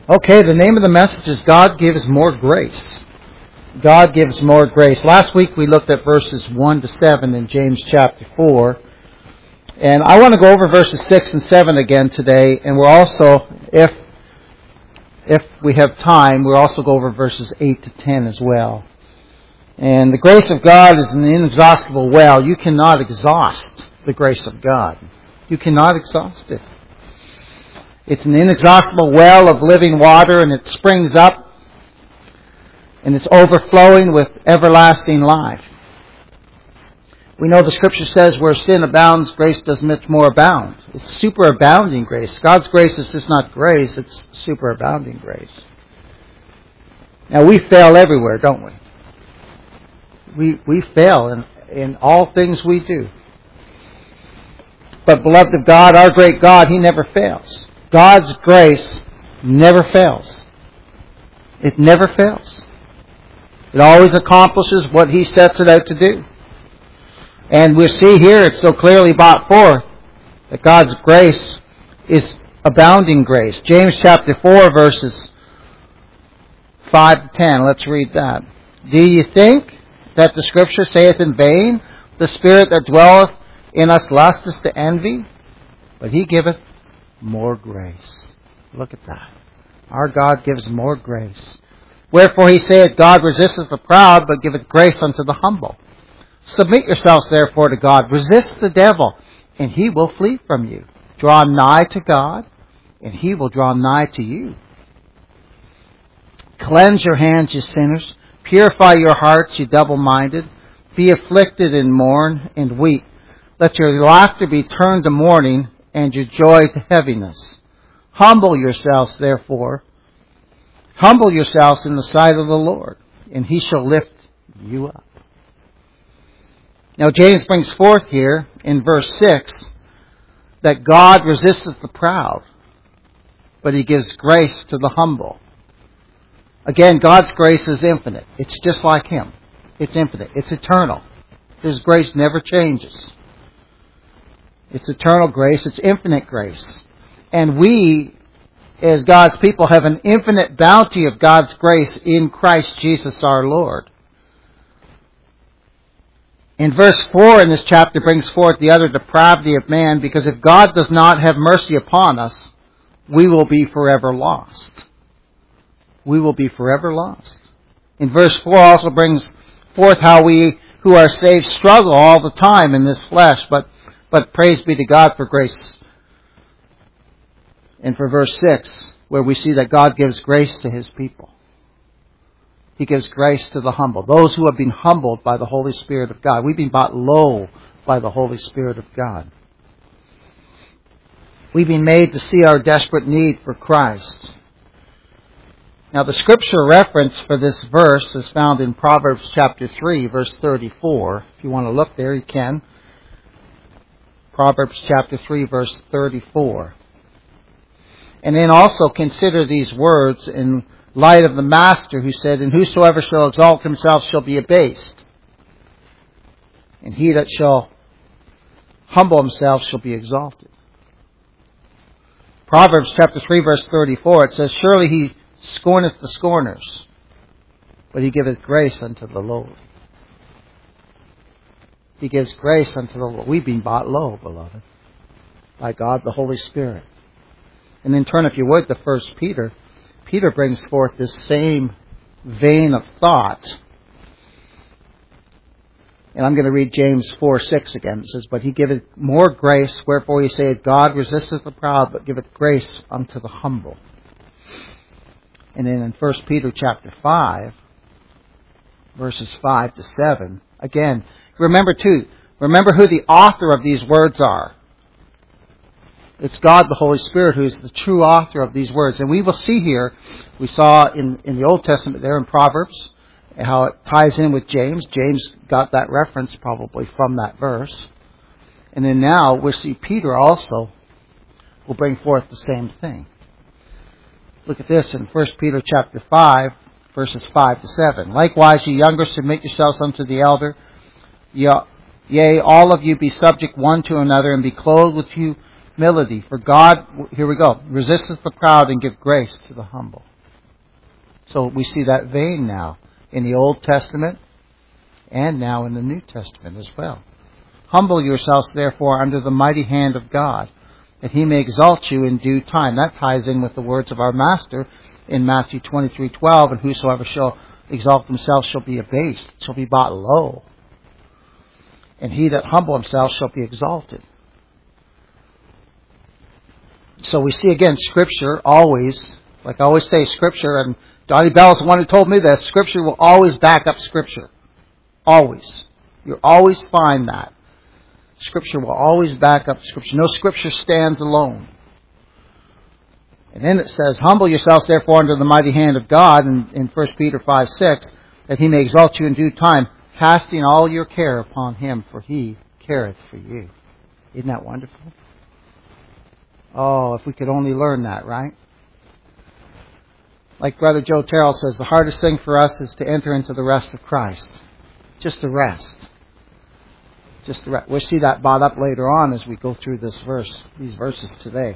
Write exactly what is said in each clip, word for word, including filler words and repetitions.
Okay, the name of the message is God Gives More Grace. God gives more grace. Last week we looked at verses one to seven in James chapter four. And I want to go over verses six and seven again today. And we're also, if if we have time, we'll also go over verses eight to ten as well. And the grace of God is an inexhaustible well. You cannot exhaust the grace of God. You cannot exhaust it. It's an inexhaustible well of living water, and it springs up, and it's overflowing with everlasting life. We know the Scripture says where sin abounds, grace does much more abound. It's superabounding grace. God's grace is just not grace, it's superabounding grace. Now, we fail everywhere, don't we? We we fail in, in all things we do. But beloved of God, our great God, He never fails. God's grace never fails. It never fails. It always accomplishes what He sets it out to do. And we see here, it's so clearly brought forth that God's grace is abounding grace. James chapter four, verses five to ten. Let's read that. Do you think that the Scripture saith in vain, the Spirit that dwelleth in us lusteth to envy? But He giveth more grace. Look at that. Our God gives more grace. Wherefore He saith, God resisteth the proud, but giveth grace unto the humble. Submit yourselves therefore to God. Resist the devil, and he will flee from you. Draw nigh to God, and He will draw nigh to you. Cleanse your hands, you sinners. Purify your hearts, you double-minded. Be afflicted and mourn and weep. Let your laughter be turned to mourning, and your joy to heaviness. Humble yourselves, therefore. Humble yourselves in the sight of the Lord, and He shall lift you up. Now, James brings forth here in verse six that God resisteth the proud, but He gives grace to the humble. Again, God's grace is infinite. It's just like Him. It's infinite. It's eternal. His grace never changes. It's eternal grace. It's infinite grace. And we, as God's people, have an infinite bounty of God's grace in Christ Jesus our Lord. In verse four in this chapter brings forth the utter depravity of man, because if God does not have mercy upon us, we will be forever lost. We will be forever lost. In verse four also brings forth how we who are saved struggle all the time in this flesh, but But praise be to God for grace. And for verse six, where we see that God gives grace to His people. He gives grace to the humble. Those who have been humbled by the Holy Spirit of God. We've been brought low by the Holy Spirit of God. We've been made to see our desperate need for Christ. Now, the scripture reference for this verse is found in Proverbs chapter three, verse thirty-four. If you want to look there, you can. Proverbs chapter three, verse thirty-four. And then also consider these words in light of the Master who said, and whosoever shall exalt himself shall be abased, and he that shall humble himself shall be exalted. Proverbs chapter three, verse thirty-four, it says, surely He scorneth the scorners, but He giveth grace unto the lowly. He gives grace unto the Lord. We've been bought low, beloved, by God the Holy Spirit. And then turn, if you would, to First Peter. Peter brings forth this same vein of thought. And I'm going to read James four six again. It says, but He giveth more grace, wherefore He saith, God resisteth the proud, but giveth grace unto the humble. And then in First Peter chapter five, verses five to seven, again, remember too, remember who the author of these words are. It's God the Holy Spirit who is the true author of these words. And we will see here, we saw in, in the Old Testament there in Proverbs, how it ties in with James. James got that reference probably from that verse. And then now we'll see Peter also will bring forth the same thing. Look at this in First Peter chapter five, verses five to seven. Likewise, ye younger, submit yourselves unto the elder. Yea, all of you be subject one to another, and be clothed with you humility. For God, here we go, resisteth the proud and give grace to the humble. So we see that vein now in the Old Testament and now in the New Testament as well. Humble yourselves, therefore, under the mighty hand of God, that He may exalt you in due time. That ties in with the words of our Master in Matthew twenty-three twelve, and whosoever shall exalt himself shall be abased, shall be brought low. And he that humble himself shall be exalted. So we see again, Scripture always, like I always say, Scripture, and Donnie Bell is the one who told me this, Scripture will always back up Scripture. Always. You'll always find that. Scripture will always back up Scripture. No Scripture stands alone. And then it says, humble yourselves therefore under the mighty hand of God, in, in First Peter five six, that He may exalt you in due time, casting all your care upon Him, for He careth for you. Isn't that wonderful? Oh, if we could only learn that, right? Like Brother Joe Terrell says, the hardest thing for us is to enter into the rest of Christ. Just the rest. Just the rest. We'll see that brought up later on as we go through this verse, these verses today.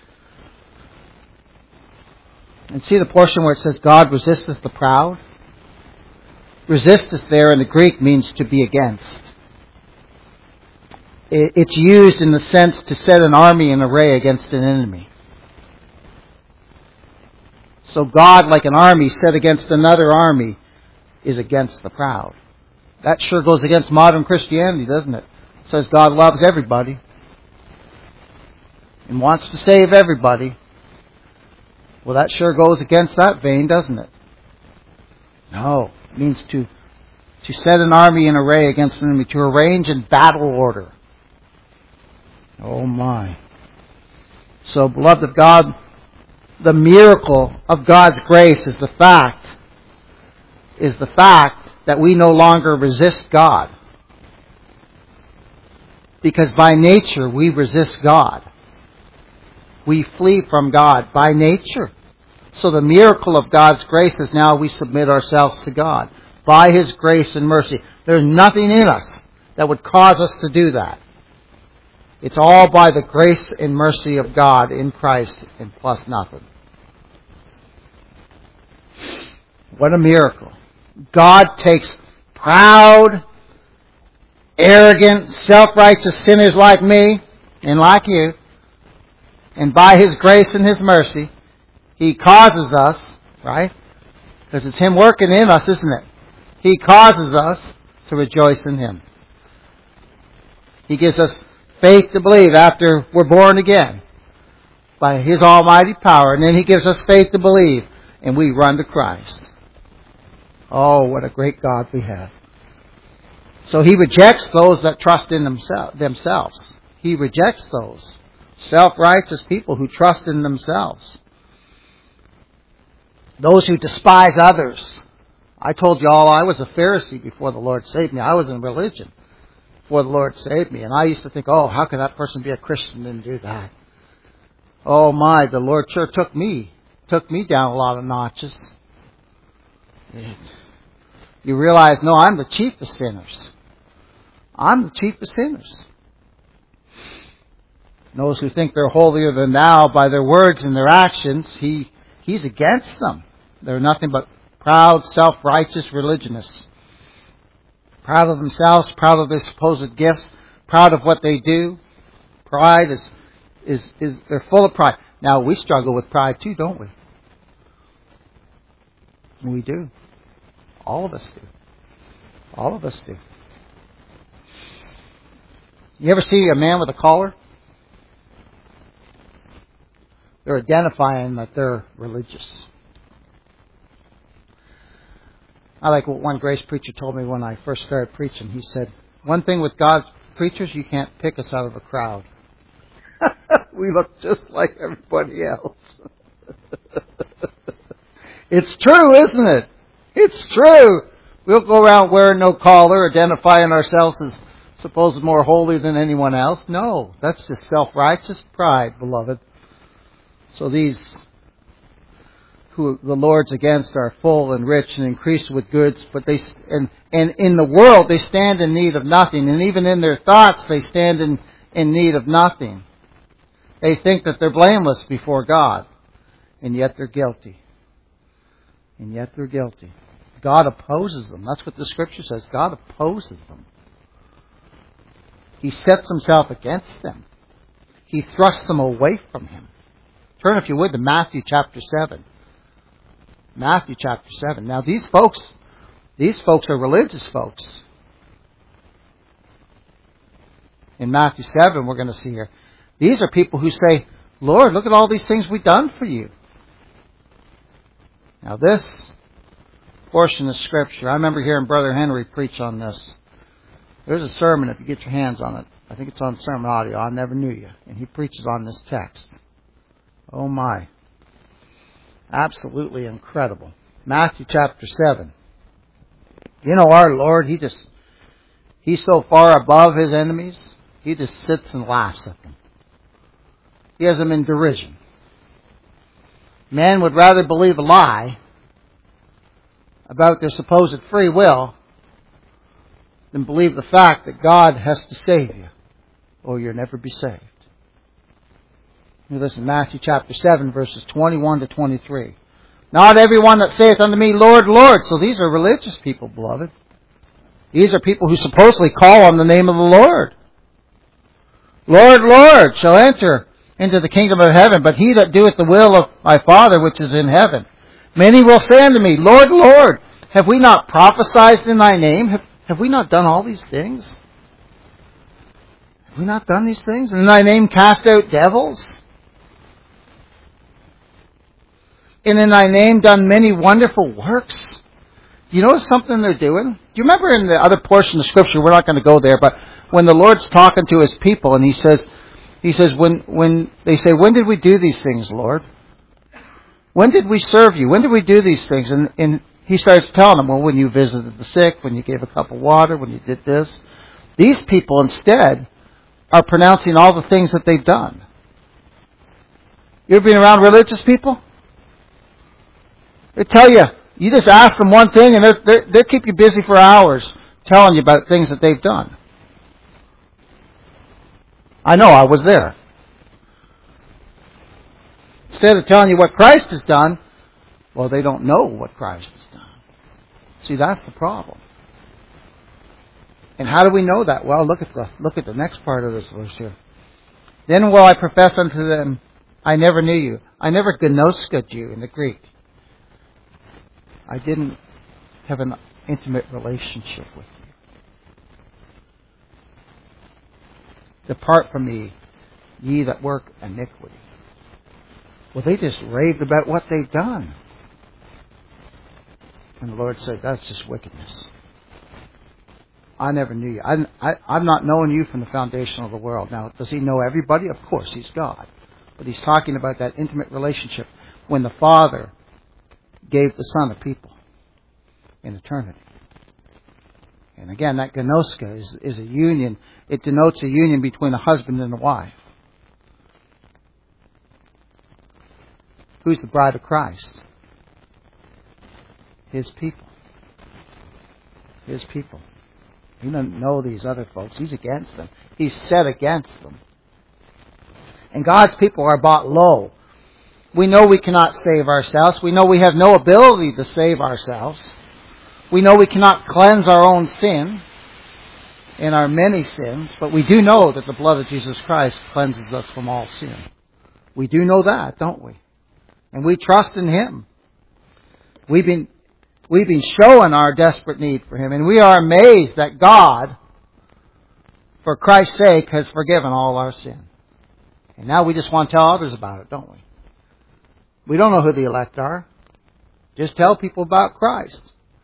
And see the portion where it says, God resisteth the proud? Resisteth there in the Greek means to be against. It's used in the sense to set an army in array against an enemy. So God, like an army set against another army, is against the proud. That sure goes against modern Christianity, doesn't it? It says God loves everybody and wants to save everybody. Well, that sure goes against that vein, doesn't it? No. It means to, to set an army in array against an enemy, to arrange in battle order. Oh my. So, beloved of God, the miracle of God's grace is the fact, is the fact that we no longer resist God. Because by nature we resist God. We flee from God by nature. So the miracle of God's grace is now we submit ourselves to God. By His grace and mercy. There's nothing in us that would cause us to do that. It's all by the grace and mercy of God in Christ and plus nothing. What a miracle. God takes proud, arrogant, self-righteous sinners like me and like you, and by His grace and His mercy, He causes us, right? Because it's Him working in us, isn't it? He causes us to rejoice in Him. He gives us faith to believe after we're born again by His almighty power. And then He gives us faith to believe, and we run to Christ. Oh, what a great God we have. So He rejects those that trust in themselves. He rejects those self-righteous people who trust in themselves. Those who despise others. I told you all I was a Pharisee before the Lord saved me. I was in religion before the Lord saved me. And I used to think, oh, how could that person be a Christian and do that? Oh my, the Lord sure took me, took me down a lot of notches. You realize, no, I'm the chief of sinners. I'm the chief of sinners. Those who think they're holier than thou by their words and their actions, he He's against them. They're nothing but proud, self-righteous religionists. Proud of themselves, proud of their supposed gifts, proud of what they do. Pride is, is, is they're full of pride. Now, we struggle with pride too, don't we? We do. All of us do. All of us do. You ever see a man with a collar? They're identifying that they're religious. I like what one grace preacher told me when I first started preaching. He said, one thing with God's preachers, you can't pick us out of a crowd. We look just like everybody else. It's true, isn't it? It's true. We'll go around wearing no collar, identifying ourselves as supposed more holy than anyone else. No, that's just self-righteous pride, beloved. So these who the Lord's against are full and rich and increased with goods, but they and and in the world they stand in need of nothing, and even in their thoughts they stand in, in need of nothing. They think that they're blameless before God, and yet they're guilty. And yet they're guilty. God opposes them. That's what the Scripture says. God opposes them. He sets Himself against them. He thrusts them away from Him. Turn, if you would, to Matthew chapter seven. Matthew chapter seven. Now these folks, these folks are religious folks. In Matthew seven, we're going to see here. These are people who say, Lord, look at all these things we've done for you. Now this portion of Scripture, I remember hearing Brother Henry preach on this. There's a sermon, if you get your hands on it. I think it's on Sermon Audio. I Never Knew You. And he preaches on this text. Oh my. Absolutely incredible. Matthew chapter seven. You know our Lord, He just, He's so far above His enemies, He just sits and laughs at them. He has them in derision. Men would rather believe a lie about their supposed free will than believe the fact that God has to save you, or you'll never be saved. You listen, Matthew chapter seven, verses twenty-one to twenty-three. Not everyone that saith unto me, Lord, Lord. So these are religious people, beloved. These are people who supposedly call on the name of the Lord. Lord, Lord, shall enter into the kingdom of heaven, but he that doeth the will of my Father which is in heaven. Many will say unto me, Lord, Lord, have we not prophesied in thy name? Have, have we not done all these things? Have we not done these things? And in thy name cast out devils? And in thy name done many wonderful works? Do you notice something they're doing? Do you remember in the other portion of Scripture, we're not going to go there, but when the Lord's talking to His people and He says, He says, when, when they say, when did we do these things, Lord? When did we serve you? When did we do these things? And, and He starts telling them, well, when you visited the sick, when you gave a cup of water, when you did this. These people instead are pronouncing all the things that they've done. You ever been around religious people? They tell you, you just ask them one thing and they're, they're, they'll keep you busy for hours telling you about things that they've done. I know, I was there. Instead of telling you what Christ has done, well, they don't know what Christ has done. See, that's the problem. And how do we know that? Well, look at the look at the next part of this verse here. Then will I profess unto them, I never knew you. I never gnosked you in the Greek. I didn't have an intimate relationship with you. Depart from me, ye that work iniquity. Well, they just raved about what they've done. And the Lord said, that's just wickedness. I never knew you. I, I, I've not known you from the foundation of the world. Now, does He know everybody? Of course, He's God. But He's talking about that intimate relationship when the Father gave the Son of people in eternity. And again, that gnoska is, is a union. It denotes a union between a husband and a wife. Who's the bride of Christ? His people. His people. He doesn't know these other folks. He's against them. He's set against them. And God's people are bought low. We know we cannot save ourselves. We know we have no ability to save ourselves. We know we cannot cleanse our own sin and our many sins, but we do know that the blood of Jesus Christ cleanses us from all sin. We do know that, don't we? And we trust in Him. We've been, we've been showing our desperate need for Him, and we are amazed that God, for Christ's sake, has forgiven all our sin. And now we just want to tell others about it, don't we? We don't know who the elect are. Just tell people about Christ.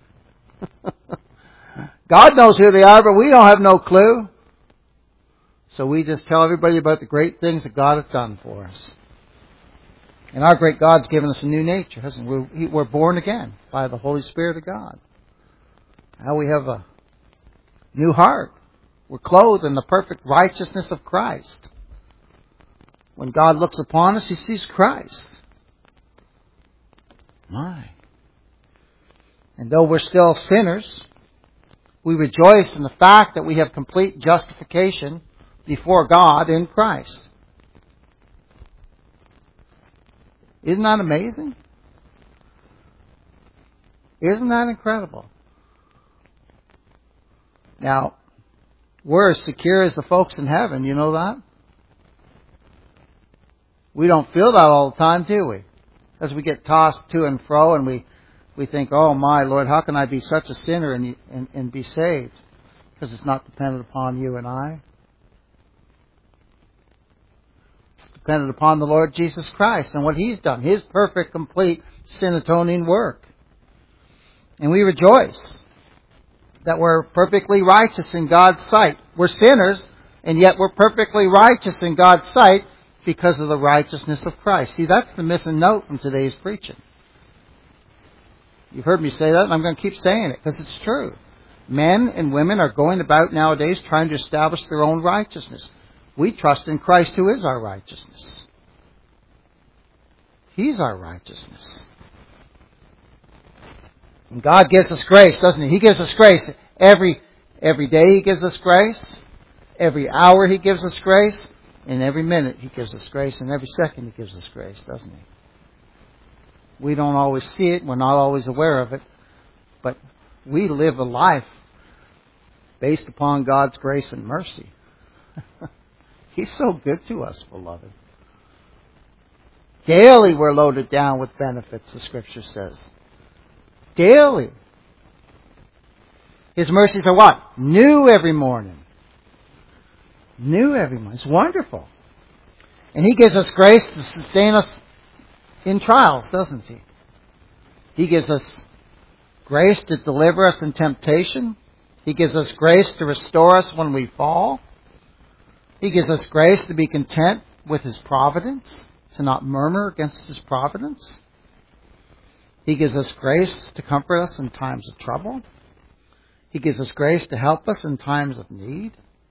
God knows who they are, but we don't have no clue. So we just tell everybody about the great things that God has done for us. And our great God's given us a new nature, hasn't He? We're born again by the Holy Spirit of God. Now we have a new heart. We're clothed in the perfect righteousness of Christ. When God looks upon us, He sees Christ. My. And though we're still sinners, we rejoice in the fact that we have complete justification before God in Christ. Isn't that amazing? Isn't that incredible? Now, we're as secure as the folks in heaven, you know that? We don't feel that all the time, do we? As we get tossed to and fro and we, we think, oh my Lord, how can I be such a sinner and, and, and be saved? Because it's not dependent upon you and I. It's dependent upon the Lord Jesus Christ and what He's done. His perfect, complete, sin-atoning work. And we rejoice that we're perfectly righteous in God's sight. We're sinners, and yet we're perfectly righteous in God's sight because of the righteousness of Christ. See, that's the missing note from today's preaching. You've heard me say that, and I'm going to keep saying it because it's true. Men and women are going about nowadays trying to establish their own righteousness. We trust in Christ who is our righteousness. He's our righteousness. And God gives us grace, doesn't He? He gives us grace. Every, every day He gives us grace. Every hour He gives us grace. And every minute He gives us grace. And every second He gives us grace, doesn't He? We don't always see it. We're not always aware of it. But we live a life based upon God's grace and mercy. He's so good to us, beloved. Daily we're loaded down with benefits, the Scripture says. Daily. His mercies are what? New every morning. New every morning. It's wonderful. And He gives us grace to sustain us in trials, doesn't He? He gives us grace to deliver us in temptation. He gives us grace to restore us when we fall. He gives us grace to be content with His providence, to not murmur against His providence. He gives us grace to comfort us in times of trouble. He gives us grace to help us in times of need.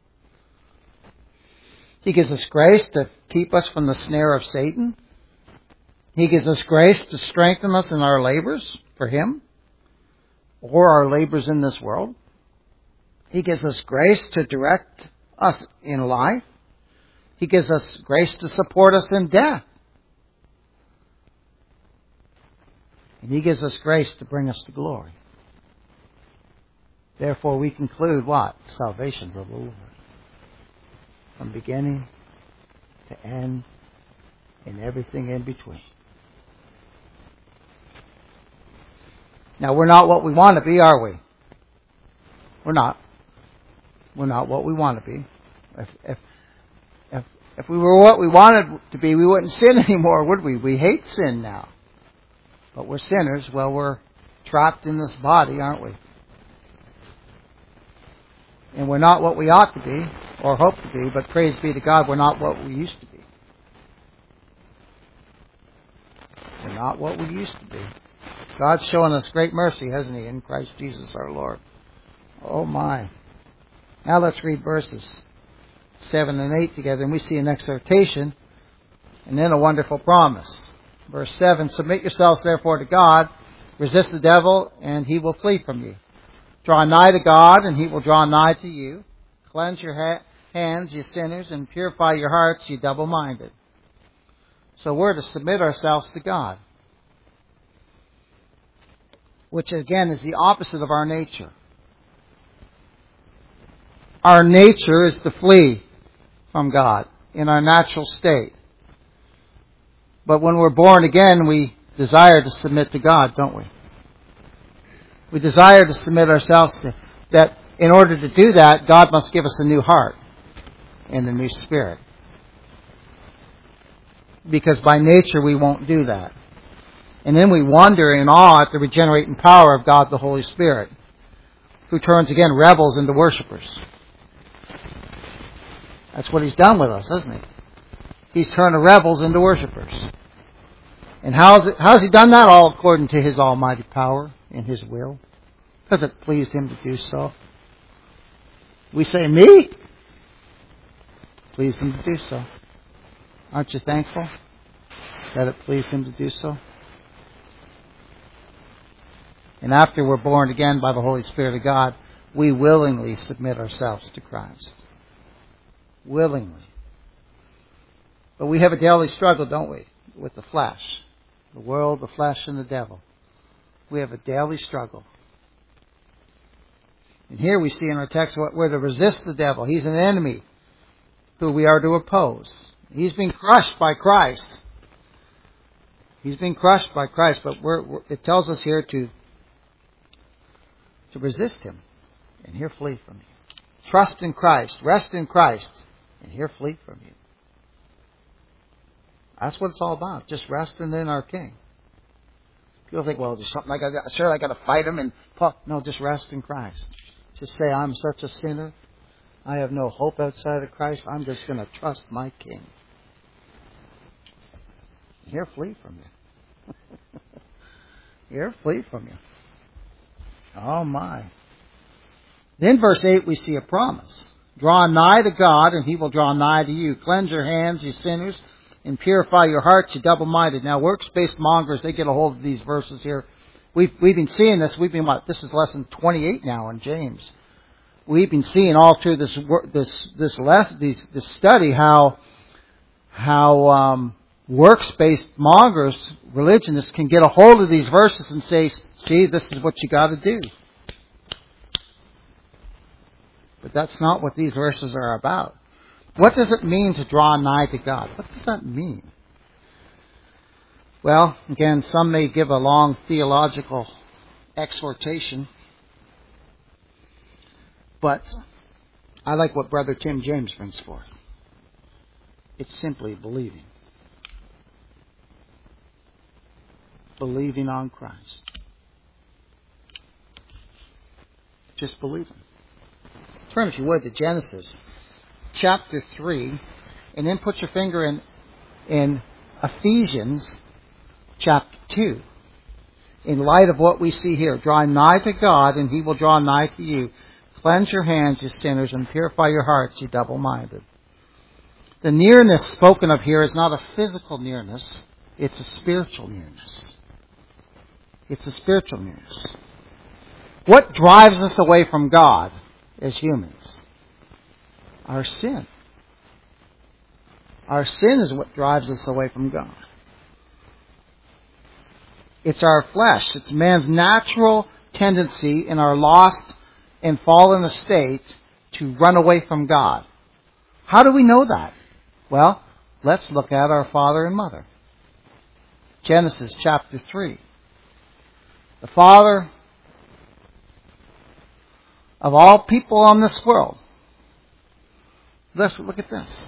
He gives us grace to keep us from the snare of Satan. He gives us grace to strengthen us in our labors for Him or our labors in this world. He gives us grace to direct us in life. He gives us grace to support us in death. And He gives us grace to bring us to glory. Therefore we conclude what? Salvation's of the Lord. From beginning to end and everything in between. Now we're not what we want to be, are we? We're not. We're not what we want to be. If, if, if, if we were what we wanted to be, we wouldn't sin anymore, would we? We hate sin now. But we're sinners. Well, we're trapped in this body, aren't we? And we're not what we ought to be, or hope to be, but praise be to God, we're not what we used to be. We're not what we used to be. God's showing us great mercy, hasn't He, in Christ Jesus our Lord. Oh my. Now let's read verses seven and eight together, and we see an exhortation and then a wonderful promise. Verse seven, submit yourselves therefore to God, resist the devil, and he will flee from you. Draw nigh to God, and He will draw nigh to you. Cleanse your ha- hands, you sinners, and purify your hearts, you double-minded. So we're to submit ourselves to God, which again is the opposite of our nature. Our nature is to flee from God in our natural state. But when we're born again, we desire to submit to God, don't we? We desire to submit ourselves to that. In order to do that, God must give us a new heart and a new spirit. Because by nature we won't do that. And then we wonder in awe at the regenerating power of God the Holy Spirit, who turns again rebels into worshipers. That's what He's done with us, hasn't He? He's turned the rebels into worshipers. And how's it, how's He done that? All according to His almighty power and His will. Because it pleased Him to do so. We say, me? Pleased Him to do so. Aren't you thankful that it pleased Him to do so? And after we're born again by the Holy Spirit of God, we willingly submit ourselves to Christ. Willingly. But we have a daily struggle, don't we, with the flesh. The world, the flesh, and the devil. We have a daily struggle. And here we see in our text what we're to resist the devil. He's an enemy who we are to oppose. He's been crushed by Christ. He's been crushed by Christ, but we're, we're, it tells us here to, to resist him, and he'll flee from you. Trust in Christ, rest in Christ, and he'll flee from you. That's what it's all about, just resting in our King. People think, well, there's something I got. Sure, I got to fight him, and no, just rest in Christ. Just say, I'm such a sinner. I have no hope outside of Christ. I'm just going to trust my King. He'll flee from you. He'll flee from you. Oh my. Then verse eight we see a promise. Draw nigh to God and He will draw nigh to you. Cleanse your hands, you sinners, and purify your hearts, you double-minded. Now works-based mongers, they get a hold of these verses here. We've, we've been seeing this. We've been, what, this is lesson twenty-eight now in James. We've been seeing all through this this this lesson, this, this study how how um, works-based mongers, religionists, can get a hold of these verses and say, see, this is what you got to do. But that's not what these verses are about. What does it mean to draw nigh to God? What does that mean? Well, again, some may give a long theological exhortation. But I like what Brother Tim James brings forth. It's simply believing. Believing on Christ. Just believing. Turn, if you would, to Genesis chapter three, and then put your finger in, in Ephesians chapter two. In light of what we see here, draw nigh to God, and He will draw nigh to you. Cleanse your hands, you sinners, and purify your hearts, you double-minded. The nearness spoken of here is not a physical nearness, it's a spiritual nearness. It's a spiritual nearness. What drives us away from God as humans? Our sin. Our sin is what drives us away from God. It's our flesh. It's man's natural tendency in our lost and fallen estate to run away from God. How do we know that? Well, let's look at our father and mother. Genesis chapter three. The father of all people on this world. Let's look at this.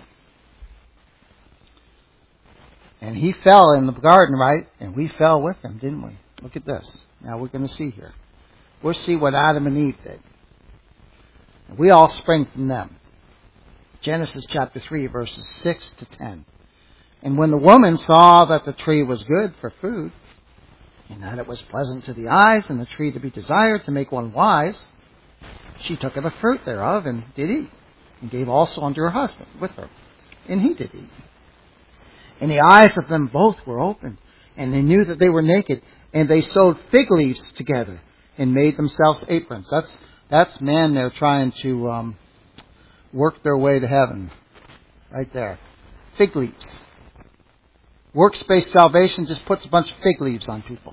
And he fell in the garden, right? And we fell with him, didn't we? Look at this. Now we're going to see here. We'll see what Adam and Eve did. We all spring from them. Genesis chapter three, verses six to ten. And when the woman saw that the tree was good for food, and that it was pleasant to the eyes, and the tree to be desired to make one wise, she took of the fruit thereof, and did eat, and gave also unto her husband with her, and he did eat. And the eyes of them both were opened, and they knew that they were naked, and they sewed fig leaves together, and made themselves aprons. That's That's man there trying to um, work their way to heaven. Right there. Fig leaves. Works-based salvation just puts a bunch of fig leaves on people.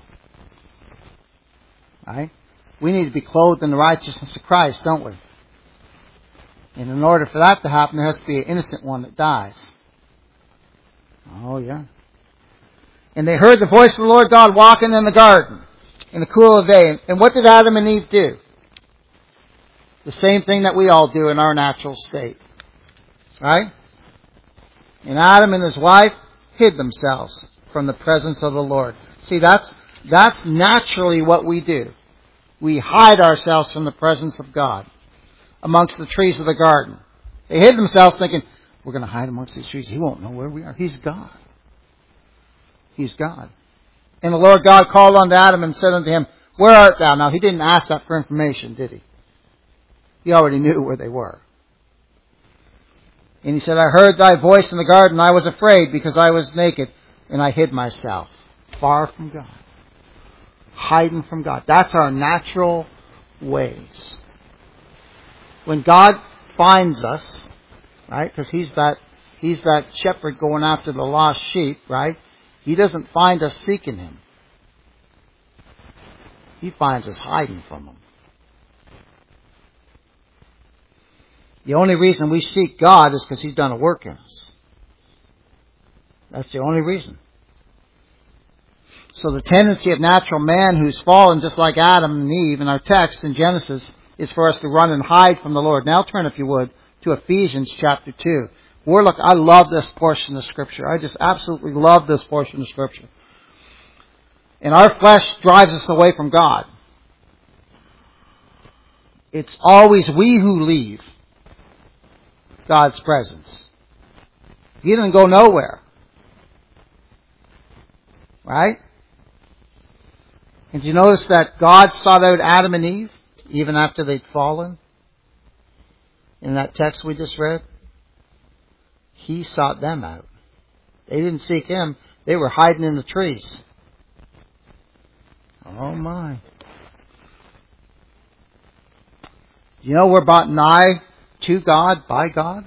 Right? We need to be clothed in the righteousness of Christ, don't we? And in order for that to happen, there has to be an innocent one that dies. Oh, yeah. And they heard the voice of the Lord God walking in the garden in the cool of the day. And what did Adam and Eve do? The same thing that we all do in our natural state. Right? And Adam and his wife hid themselves from the presence of the Lord. See, that's that's naturally what we do. We hide ourselves from the presence of God amongst the trees of the garden. They hid themselves thinking, we're going to hide amongst these trees. He won't know where we are. He's God. He's God. And the Lord God called unto Adam and said unto him, where art thou? Now, he didn't ask that for information, did he? He already knew where they were. And he said, I heard thy voice in the garden. I was afraid because I was naked, and I hid myself far from God. Hiding from God. That's our natural ways. When God finds us, right, because he's that, he's that shepherd going after the lost sheep, right? He doesn't find us seeking Him. He finds us hiding from Him. The only reason we seek God is because He's done a work in us. That's the only reason. So the tendency of natural man who's fallen just like Adam and Eve in our text in Genesis is for us to run and hide from the Lord. Now turn, if you would, to Ephesians chapter two. We're look, I love this portion of Scripture. I just absolutely love this portion of Scripture. And our flesh drives us away from God. It's always we who leave God's presence. He didn't go nowhere. Right? And do you notice that God sought out Adam and Eve even after they'd fallen? In that text we just read. He sought them out. They didn't seek Him. They were hiding in the trees. Oh my. You know we're brought nigh to God by God.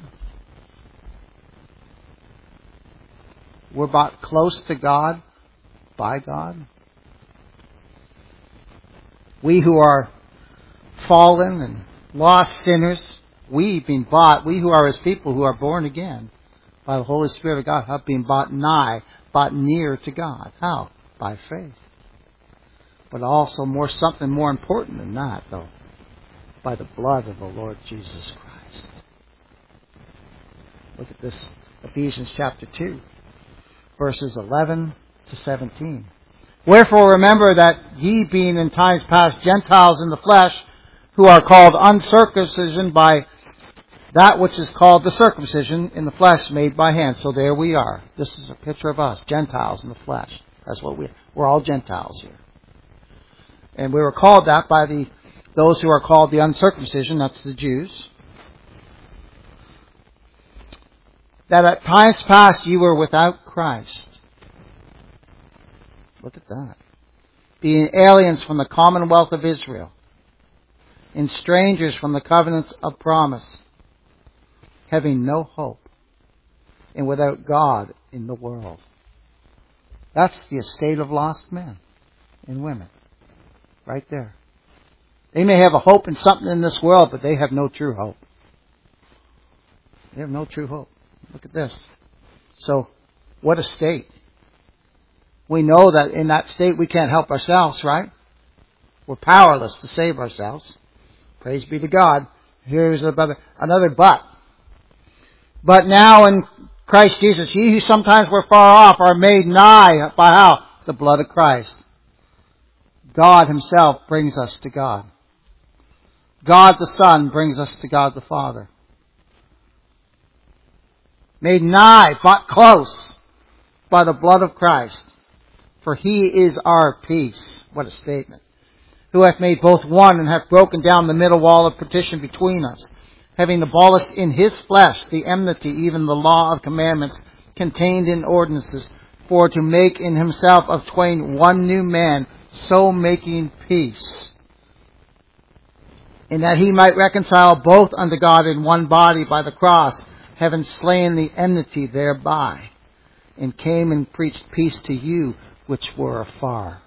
We're brought close to God by God. We who are fallen and lost sinners, we being bought, we who are His people who are born again by the Holy Spirit of God have been brought nigh, brought near to God. How? By faith. But also more something more important than that, though. By the blood of the Lord Jesus Christ. Look at this, Ephesians chapter two, verses eleven to seventeen. Wherefore remember that ye being in times past Gentiles in the flesh, who are called uncircumcision by that which is called the circumcision in the flesh made by hand. So there we are. This is a picture of us, Gentiles in the flesh. That's what we we're all Gentiles here. And we were called that by the those who are called the uncircumcision, that's the Jews. That at times past you were without Christ. Look at that. Being aliens from the commonwealth of Israel, and strangers from the covenants of promise, having no hope, and without God in the world. That's the estate of lost men and women. Right there. They may have a hope in something in this world, but they have no true hope. They have no true hope. Look at this. So, what a state. We know that in that state we can't help ourselves, right? We're powerless to save ourselves. Praise be to God. Here's another, another but. But now in Christ Jesus, ye who sometimes were far off are made nigh by how? The blood of Christ. God Himself brings us to God. God the Son brings us to God the Father. Made nigh, but close, by the blood of Christ. For He is our peace. What a statement. Who hath made both one, and hath broken down the middle wall of partition between us, having abolished in His flesh the enmity, even the law of commandments contained in ordinances, for to make in Himself of twain one new man, so making peace, in that He might reconcile both unto God in one body by the cross, having slain the enmity thereby, and came and preached peace to you which were afar,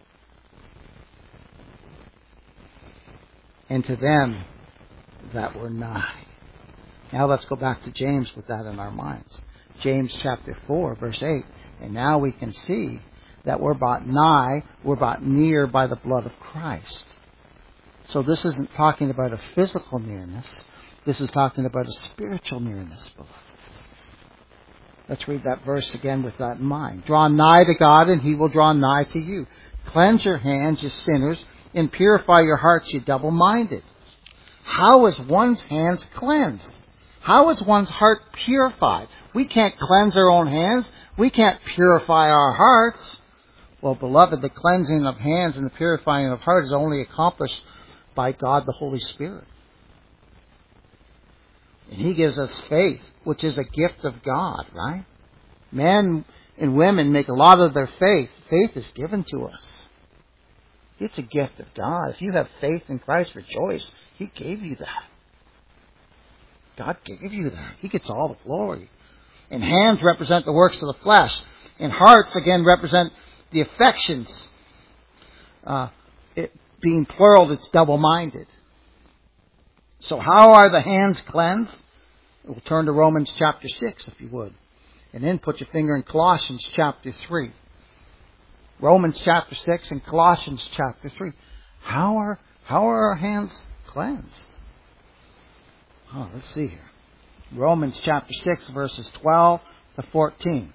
and to them that were nigh. Now let's go back to James with that in our minds. James chapter four, verse eight. And now we can see that we're brought nigh, we're brought near by the blood of Christ. So this isn't talking about a physical nearness. This is talking about a spiritual nearness, beloved. Let's read that verse again with that in mind. Draw nigh to God, and He will draw nigh to you. Cleanse your hands, you sinners, and purify your hearts, you double-minded. How is one's hands cleansed? How is one's heart purified? We can't cleanse our own hands. We can't purify our hearts. Well, beloved, the cleansing of hands and the purifying of heart is only accomplished by God the Holy Spirit. And He gives us faith, which is a gift of God, right? Men and women make a lot of their faith. Faith is given to us. It's a gift of God. If you have faith in Christ, rejoice. He gave you that. God gave you that. He gets all the glory. And hands represent the works of the flesh. And hearts, again, represent the affections. Uh, it being plural, it's double-minded. So how are the hands cleansed? We'll turn to Romans chapter six, if you would. And then put your finger in Colossians chapter three. Romans chapter six and Colossians chapter three. How are, how are our hands cleansed? Oh, let's see here. Romans chapter six, verses twelve to fourteen.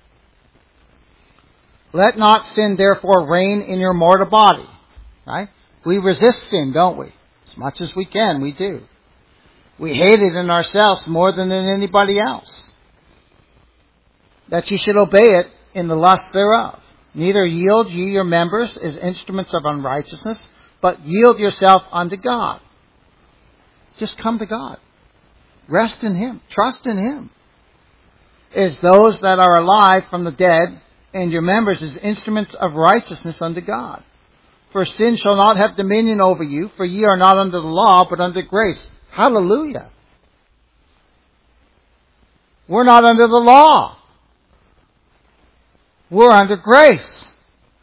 Let not sin therefore reign in your mortal body. Right? We resist sin, don't we? As much as we can, we do. We hate it in ourselves more than in anybody else. That you should obey it in the lust thereof. Neither yield ye your members as instruments of unrighteousness, but yield yourself unto God. Just come to God. Rest in Him. Trust in Him. As those that are alive from the dead, and your members as instruments of righteousness unto God. For sin shall not have dominion over you, for ye are not under the law, but under grace. Hallelujah. We're not under the law. We're under grace.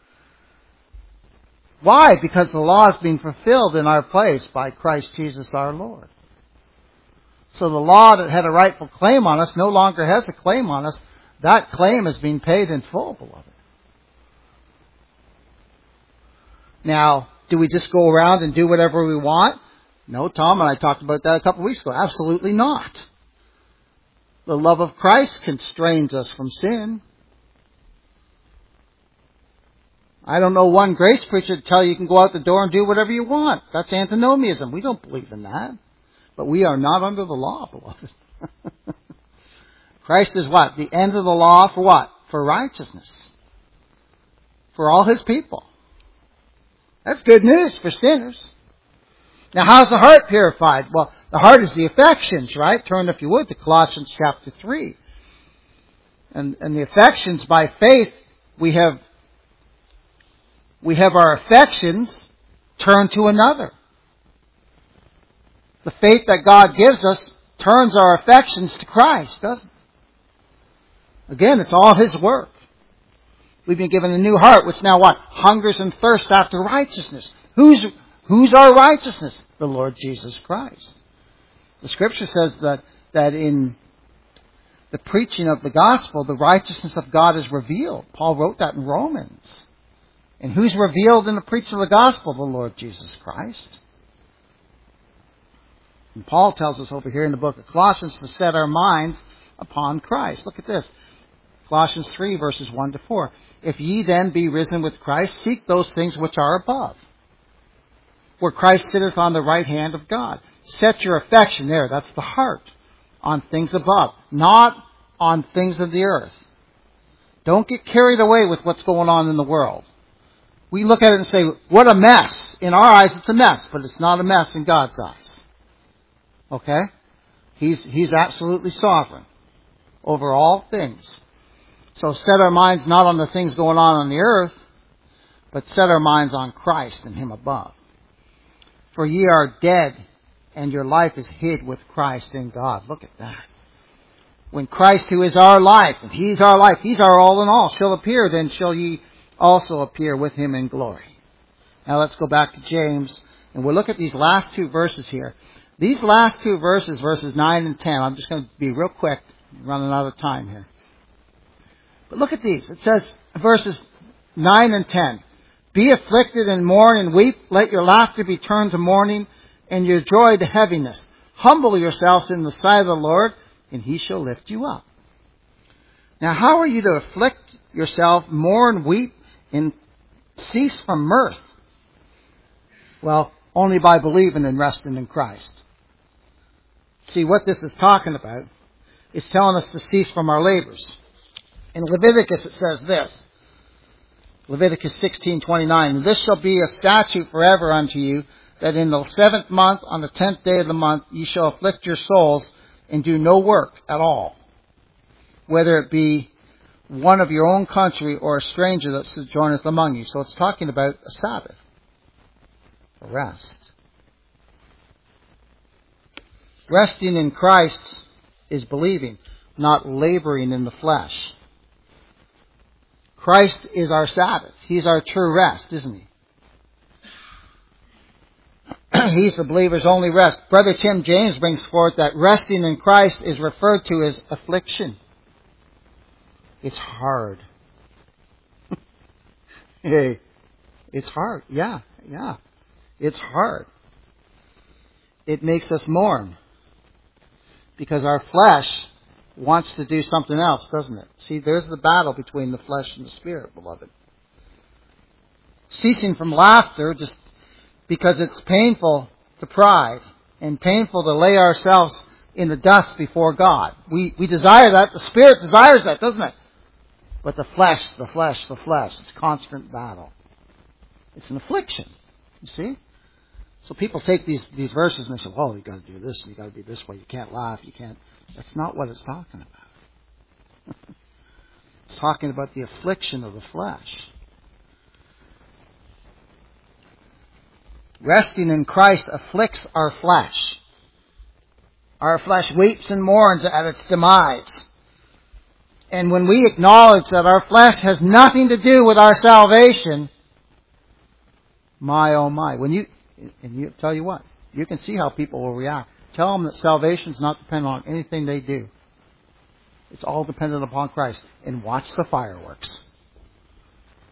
Why? Because the law is being fulfilled in our place by Christ Jesus our Lord. So the law that had a rightful claim on us no longer has a claim on us. That claim is being paid in full, beloved. Now, do we just go around and do whatever we want? No, Tom and I talked about that a couple of weeks ago. Absolutely not. The love of Christ constrains us from sin. I don't know one grace preacher to tell you you can go out the door and do whatever you want. That's antinomianism. We don't believe in that. But we are not under the law, beloved. Christ is what? The end of the law for what? For righteousness. For all His people. That's good news for sinners. Now, how's the heart purified? Well, the heart is the affections, right? Turn, if you would, to Colossians chapter three. And, and the affections, by faith, we have, we have our affections turned to another. The faith that God gives us turns our affections to Christ, doesn't it? Again, it's all His work. We've been given a new heart, which now what? Hungers and thirsts after righteousness. Who's, who's our righteousness? The Lord Jesus Christ. The Scripture says that, that in the preaching of the gospel, the righteousness of God is revealed. Paul wrote that in Romans. And who's revealed in the preaching of the gospel? The Lord Jesus Christ. And Paul tells us over here in the book of Colossians to set our minds upon Christ. Look at this. Colossians three, verses one to four. If ye then be risen with Christ, seek those things which are above, where Christ sitteth on the right hand of God. Set your affection there, that's the heart, on things above, not on things of the earth. Don't get carried away with what's going on in the world. We look at it and say, what a mess. In our eyes, it's a mess, but it's not a mess in God's eyes. Okay? He's, he's absolutely sovereign over all things. So set our minds not on the things going on on the earth, but set our minds on Christ and Him above. For ye are dead, and your life is hid with Christ in God. Look at that. When Christ, who is our life, and He's our life, He's our all in all, shall appear, then shall ye also appear with Him in glory. Now let's go back to James, and we'll look at these last two verses here. These last two verses, verses nine and ten, I'm just going to be real quick, running out of time here. But look at these. It says, verses nine and ten. Be afflicted and mourn and weep. Let your laughter be turned to mourning and your joy to heaviness. Humble yourselves in the sight of the Lord, and He shall lift you up. Now, how are you to afflict yourself, mourn, weep, and cease from mirth? Well, only by believing and resting in Christ. See, what this is talking about is telling us to cease from our labors. In Leviticus it says this, Leviticus sixteen twenty-nine, this shall be a statute forever unto you, that in the seventh month, on the tenth day of the month, ye shall afflict your souls, and do no work at all, whether it be one of your own country or a stranger that sojourneth among you. So it's talking about a Sabbath, a rest. Resting in Christ is believing, not laboring in the flesh. Christ is our Sabbath. He's our true rest, isn't He? He's the believer's only rest. Brother Tim James brings forth that resting in Christ is referred to as affliction. It's hard. Hey, it's hard. Yeah, yeah. It's hard. It makes us mourn. Because our flesh wants to do something else, doesn't it? See, there's the battle between the flesh and the spirit, beloved. Ceasing from laughter just because it's painful to pride and painful to lay ourselves in the dust before God. We we desire that. The Spirit desires that, doesn't it? But the flesh, the flesh, the flesh, it's a constant battle. It's an affliction. You see? So people take these, these verses and they say, well, you've got to do this and you've got to be this way. You can't laugh. You can't. That's not what it's talking about. It's talking about the affliction of the flesh. Resting in Christ afflicts our flesh. Our flesh weeps and mourns at its demise. And when we acknowledge that our flesh has nothing to do with our salvation, my oh my. When you, and you tell you what, you can see how people will react. Tell them that salvation is not dependent on anything they do. It's all dependent upon Christ. And watch the fireworks.